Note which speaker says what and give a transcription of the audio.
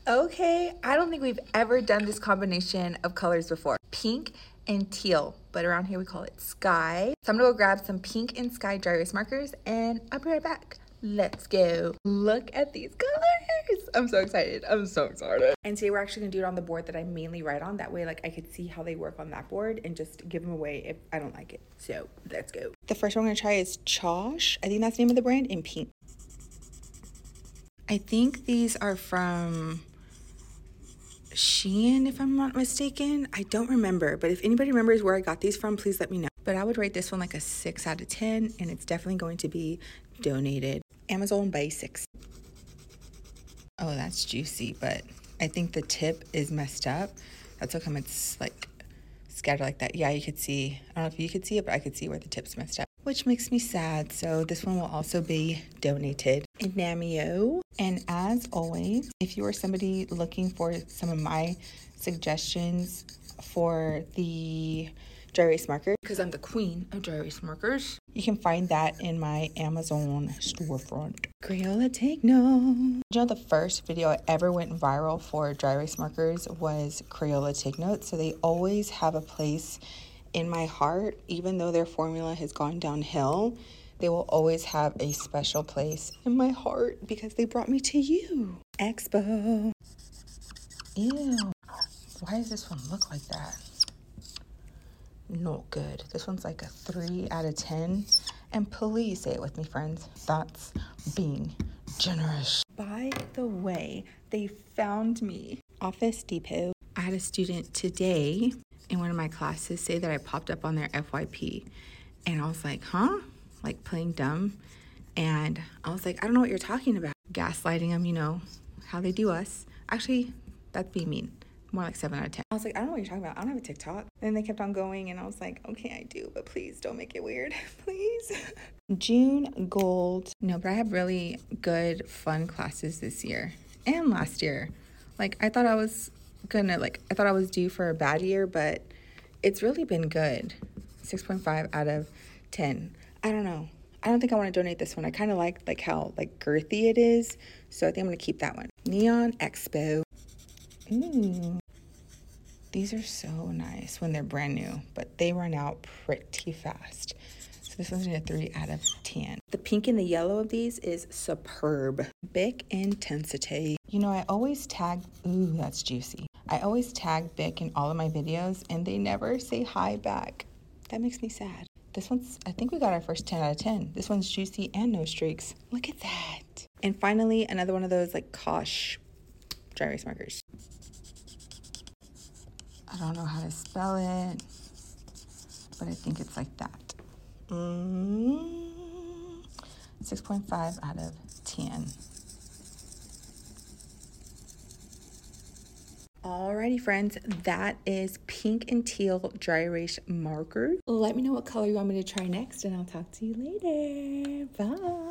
Speaker 1: Okay, I don't think we've ever done this combination of colors before. Pink and teal, but around here we call it sky. So I'm gonna go grab some pink and sky dry erase markers and I'll be right back. Let's go. Look at these colors. I'm so excited. I'm so excited. And today we're actually gonna do it on the board that I mainly write on. That way, like, I could see how they work on that board and just give them away if I don't like it. So let's go. The first one I'm gonna try is Chosh. I think that's the name of the brand, in pink. I think these are from Shein, if I'm not mistaken. I don't remember, but if anybody remembers where I got these from, please let me know. But I would rate this one like a 6 out of 10, and it's definitely going to be donated. Amazon Basics. Oh, that's juicy, but I think the tip is messed up. That's how come it's like scattered like that. Yeah, you could see, I don't know if you could see it, but I could see where the tip's messed up, which makes me sad. So this one will also be donated. Namio. And as always, if you are somebody looking for some of my suggestions for the dry erase marker, because I'm the queen of dry erase markers, you can find that in my Amazon storefront. Crayola Take Note. You know, the first video I ever went viral for dry erase markers was Crayola Take Note. So they always have a place in my heart. Even though their formula has gone downhill, they will always have a special place in my heart because they brought me to you. Expo. Ew. Why does this one look like that? Not good. This one's like a 3 out of 10. And please say it with me, friends. That's being generous. By the way, they found me. Office Depot. I had a student today in one of my classes say that I popped up on their FYP. And I was like, huh? Like playing dumb. And I was like, I don't know what you're talking about. Gaslighting them, you know, how they do us. Actually, that's being mean. More like 7 out of 10. I was like, I don't know what you're talking about. I don't have a TikTok. And they kept on going, and I was like, okay, I do, but please don't make it weird, please. June Gold. No, but I have really good, fun classes this year and last year. Like, I thought I was due for a bad year, but it's really been good. 6.5 out of 10. I don't know. I don't think I want to donate this one. I kind of like how like girthy it is. So I think I'm going to keep that one. Neon Expo. Ooh. These are so nice when they're brand new, but they run out pretty fast. So this one's a 3 out of 10. The pink and the yellow of these is superb. Bic Intensity. You know, I always tag, ooh, that's juicy. I always tag Bic in all of my videos and they never say hi back. That makes me sad. This one's, I think we got our first 10 out of 10. This one's juicy and no streaks. Look at that. And finally, another one of those like Kosh dry erase markers. I don't know how to spell it, but I think it's like that. 6.5 out of 10. Alrighty, friends, that is pink and teal dry erase markers. Let me know what color you want me to try next, and I'll talk to you later. Bye.